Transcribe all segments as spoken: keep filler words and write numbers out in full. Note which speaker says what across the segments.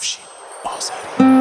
Speaker 1: افشین آذری.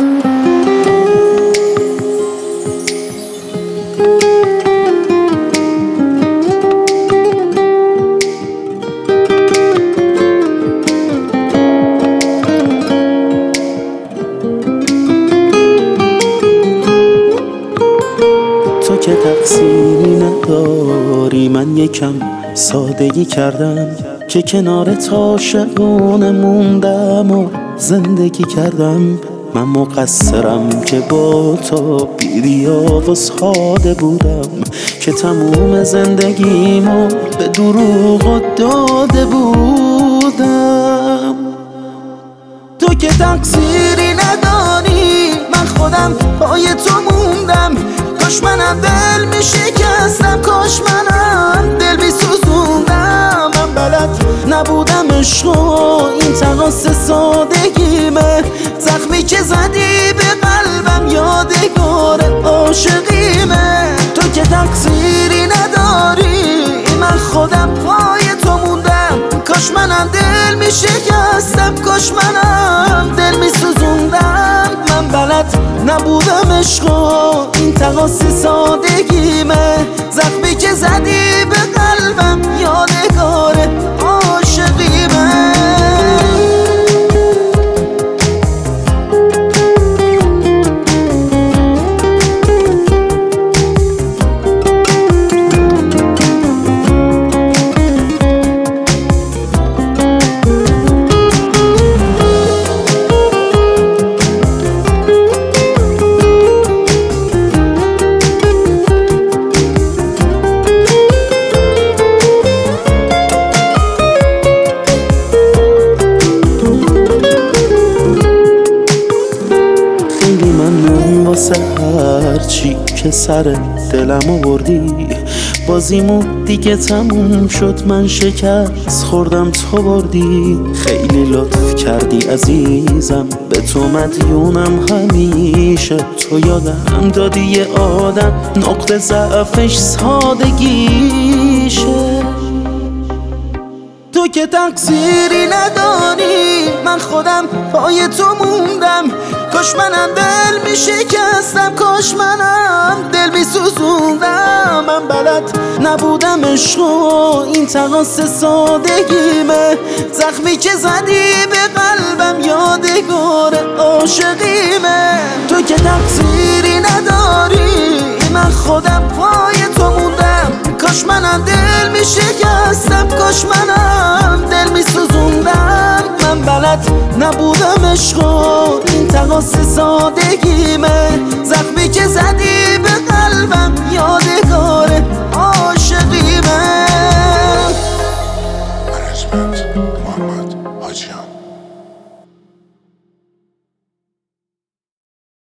Speaker 2: تو که تقصیری نداری، من یکم سادگی کردم که کنارت عاشقونه موندم و زندگی کردم. من مقصرم که با تو بی ریا و ساده بودم، که تموم زندگیمو به دروغ داده بودم. تو که تقصیری نداری، من خودم پای تو موندم. کاش منم دل می شکستم، کاش منم دل می سوزوندم. من بلد نبودم عشق و این تقاس سادگیمه، زخمی که زدی به قلبم یادگار عاشقیمه. تو که تقصیری نداری، من خودم پای تو موندم. کاش منم دل می شکستم، کاش منم دل می سوزوندم. من بلد نبودم عشق و این تقاس سادگیمه، زخمی که زدی به قلبم یادگار عاشقیمه. واسه هرچی که سر دلم آوردی، بازیمو دیگه تموم شد، من شکست خوردم تو بردی. خیلی لطف کردی عزیزم، به تو مدیونم همیشه. تو یادم دادی یه آدم نقطه ضعفش سادگیشه. تو که تقصیری نداری، من خودم پای تو موندم. کاش منم دل می شکستم، کاش منم دل می سوزوندم. من بلد نبودم عشق و این تقاس سادگیمه، زخمی که زدی به قلبم یادگار عاشقیمه. تو که تقصیری نداری، من خودم پای تو موندم. کاش منم دل می شکستم، کاش منم دل می سوزوندم. من بلد نبودم عشق و این تقاس سادگیمه، زخمی که زدی به قلبم یادگار عاشقیمه.
Speaker 1: منیجمنت محمد حاجیان.